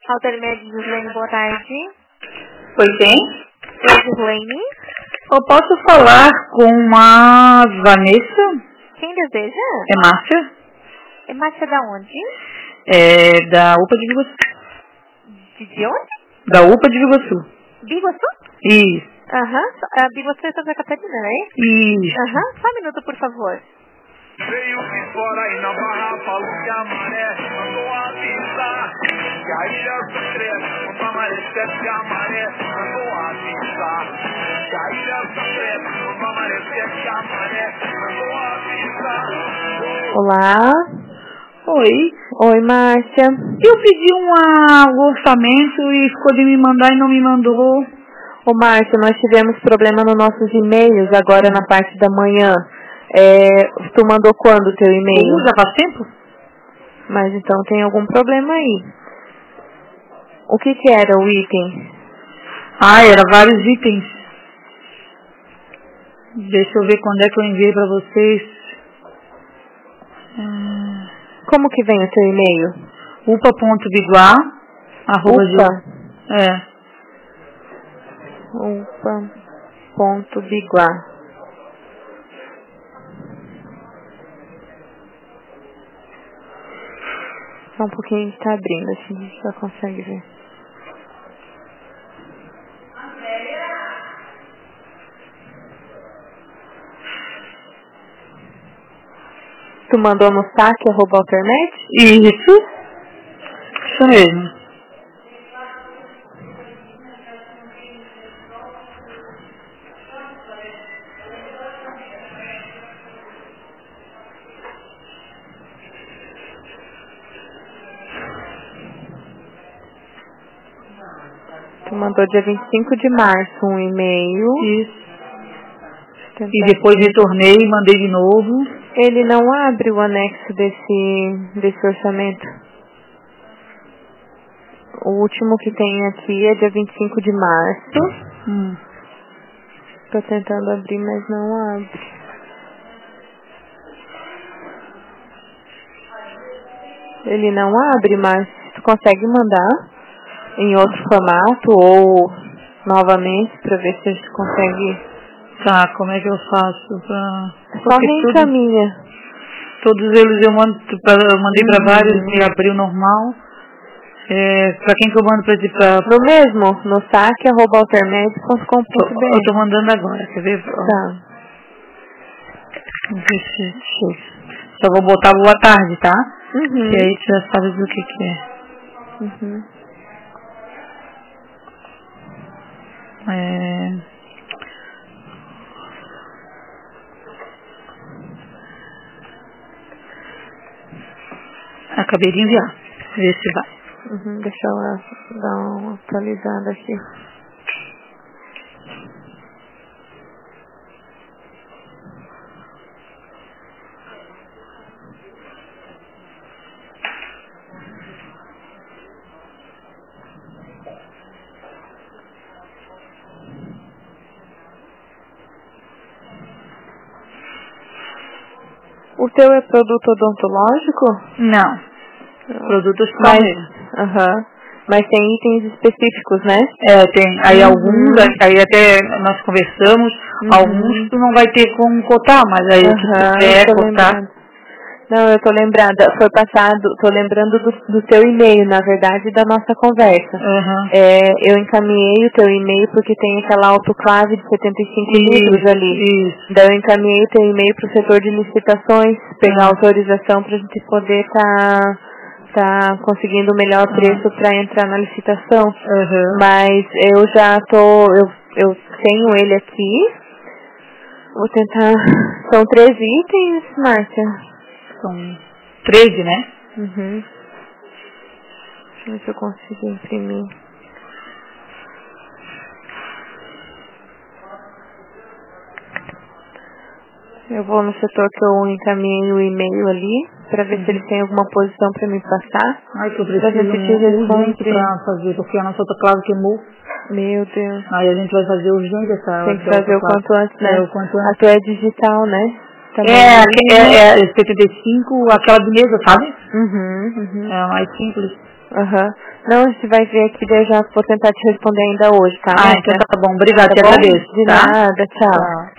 Altermed Gislaine, boa tarde. Oi, quem? Oi, Gislaine. Eu posso falar com a Vanessa? Quem deseja? É Márcia? É Márcia da onde? É da UPA de Biguaçu. De onde? Da UPA de Biguaçu. Biguaçu? Isso. Aham. Biguaçu é Santa Catarina, né? Isso. Aham. Só um minuto, por favor. Veio de fora e na barra falou que a maré mandou avisar que a ilha secreta, quando a maré desce a maré mandou avisar que a ilha secreta, quando a maré desce a maré mandou avisar. Olá. Oi. Oi, Márcia. Eu pedi um orçamento e ficou de me mandar e não me mandou. Ô, Márcia, nós tivemos problema nos nossos e-mails agora na parte da manhã. Tu mandou quando o teu e-mail? Já faz tempo? Mas então tem algum problema aí. O que era o item? Era vários itens. Deixa eu ver quando é que eu enviei pra vocês. Como que vem o teu e-mail? upa.biguá Upa? Upa.biguá. Só um pouquinho, a gente tá abrindo, assim, a gente já consegue ver. Tu mandou no saque @alternet? Isso mesmo. Tu mandou dia 25 de março um e-mail. Isso. E depois retornei e mandei de novo. Ele não abre o anexo desse orçamento. O último que tem aqui é dia 25 de março. Tô tentando abrir, mas não abre. Ele não abre, mas tu consegue mandar em outro formato ou novamente pra ver se a gente consegue. Tá, como é que eu faço pra... Só reencaminha. Todos eles eu mandei pra vários e abriu normal. Pra quem que eu mando No mesmo, no saque @altermed.com.br. Eu tô mandando agora, quer ver? Tá. Só vou botar boa tarde, tá? Uhum. E aí você já sabe do que é. Uhum. Acabei de enviar. Ver se vai. Deixa eu dar uma atualizada aqui. O teu é produto odontológico? Não. Produtos Aham. Mas tem itens específicos, né? Tem. Aí alguns, aí até nós conversamos, alguns tu não vai ter como cotar, mas aí se quiser cotar. Não, eu tô lembrada, tô lembrando do teu e-mail, na verdade, da nossa conversa. Eu encaminhei o teu e-mail porque tem aquela autoclave de 75 litros ali. Isso. Daí eu encaminhei o teu e-mail pro setor de licitações, pegar autorização pra gente poder tá conseguindo o melhor preço para entrar na licitação. Mas eu já eu tenho ele aqui. Vou tentar. São 3 itens, Márcia? São 13, né? Deixa eu ver se eu consigo imprimir. Eu vou no setor que eu encaminhei o e-mail ali, pra ver se eles têm alguma posição pra me passar. Que eu preciso urgente pra fazer, porque a nossa autoclave queimou. Meu Deus. Aí a gente vai fazer urgente essa... Tem que fazer o quanto antes, né? O quanto antes. A tua é digital, né? É 75, aquela de mesa, sabe? Uhum. É mais simples. Não, a gente vai ver aqui, daí eu já vou tentar te responder ainda hoje, tá? Então tá bom. Obrigada, te agradeço. De nada, tchau.